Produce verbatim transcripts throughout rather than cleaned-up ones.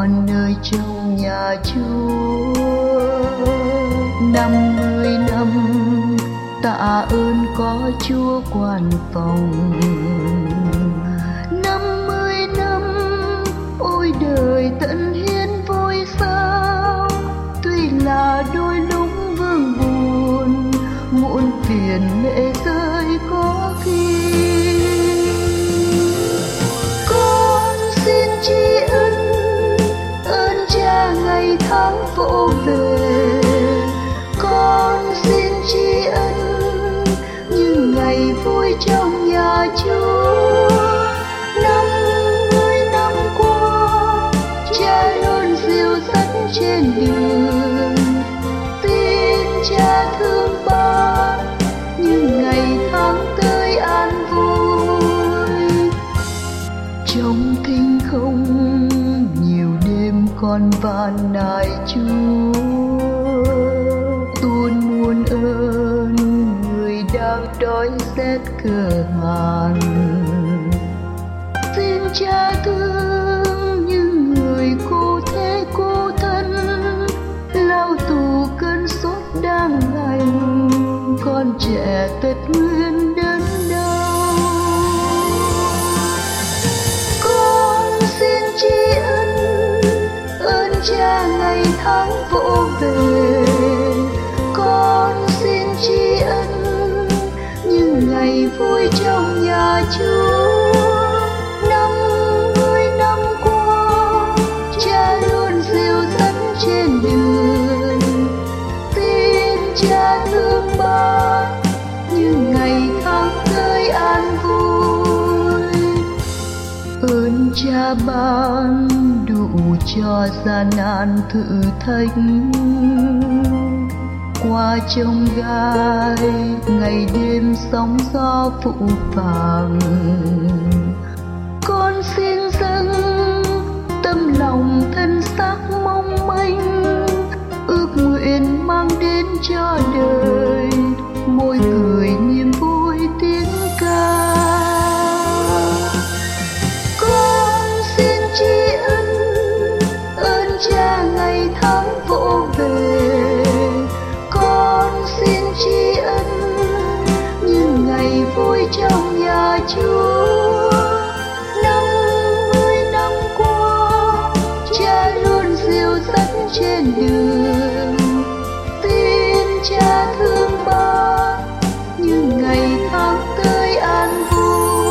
con nơi trong nhà Chúa. Năm mươi năm tạ ơn có Chúa quan phòng. Năm mươi năm ôi đời tận hiến vui sao, tuy là đôi lúc vương buồn, muộn phiền lệ rơi có khi. Con xin tri ân ơn Cha ngày tháng vỗ về. Con xin tri ân những ngày vui trong nhà Chúa. Năm mươi năm qua Cha luôn dìu dắt trên đường, tin Cha thương ba những ngày tháng tới an vui. Trong thinh không nhiều đêm con van nài Chúa, tuôn muôn ơn người đang đói rét cửa hàn. Xin Cha thương những người cô thế cô thân, lao tù cơn sốt đang lành, con trẻ tật nguyên đớn đau. Con xin tri ân ơn Cha ngày tháng vỗ về. Con xin tri ân những ngày vui trong nhà Chúa. Năm mươi năm qua Cha luôn dìu dắt trên đường, tin Cha thương ba những ngày tháng tới an vui. Ơn Cha ban đủ cho gian nan thử thách, qua trông gai ngày đêm sóng gió phụ phàng. Con xin dâng tâm lòng thân xác mong manh, ước nguyện mang đến cho đời môi cười niềm vui tiếng ca. Con xin tri ân ơn Cha ngày tháng vỗ về. Con xin tri ân những ngày vui trong nhà Chúa. Năm mươi năm qua Cha luôn dìu dắt trên đường, tin Cha thương ba những ngày tháng tới an vui.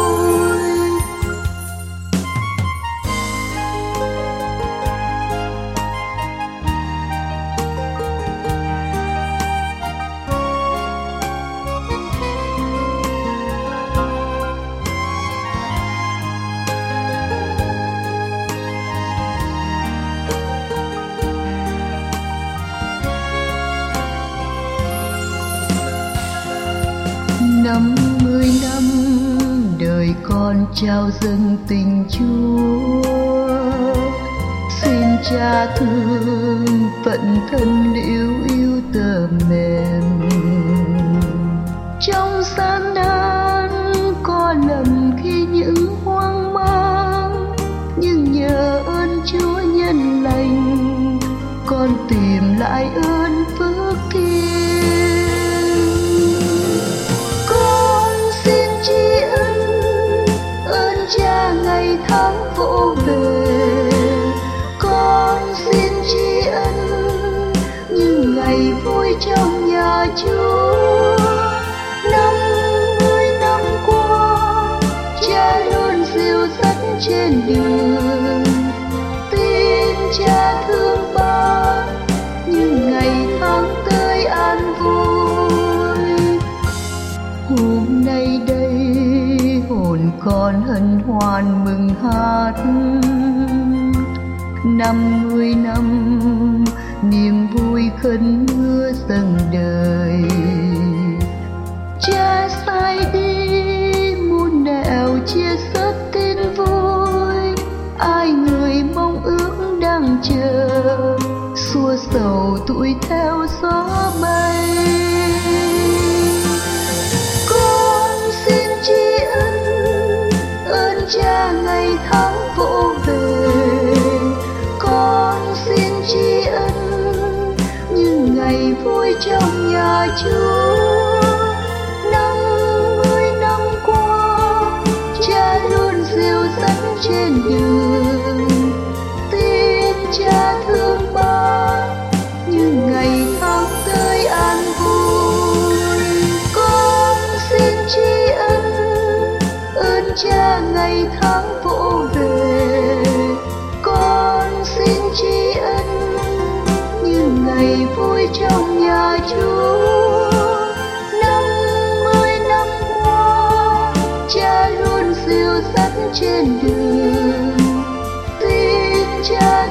Năm mươi năm đời con trao dâng tình Chúa. Xin Cha thương phận thân liễu yêu tơ mềm. Trong gian nan có lầm khi những hoang mang, nhưng nhờ ơn Chúa nhân lành con tìm lại ơn phước thiên. Cha ngày tháng vỗ về. Con xin tri ân những ngày vui trong nhà Chúa. Năm mươi năm qua Cha luôn dìu dắt trên đường, tin Cha thương ba những ngày tháng tới an vui. Hôm nay đây hồn con hân hoan mừng hát. Năm mươi năm niềm vui khấn mưa dâng đời. Cha sai đi muôn nẻo chia sớt tin vui, ai người mong ước đang chờ xua sầu tuổi theo gió bay. Con xin tri ân ơn Cha ngày tháng vỗ về. Con nhà Chúa. Năm mươi năm qua, Cha luôn dìu dắt trên đường. Tin Cha thương ban, như ngày tháng tới an vui. Con xin tri ân, ơn Cha ngày tháng vỗ về. Con xin tri ân, như ngày vui trong nhà Chúa. Năm mươi năm qua, Cha luôn dìu dắt trên đường. Tin Cha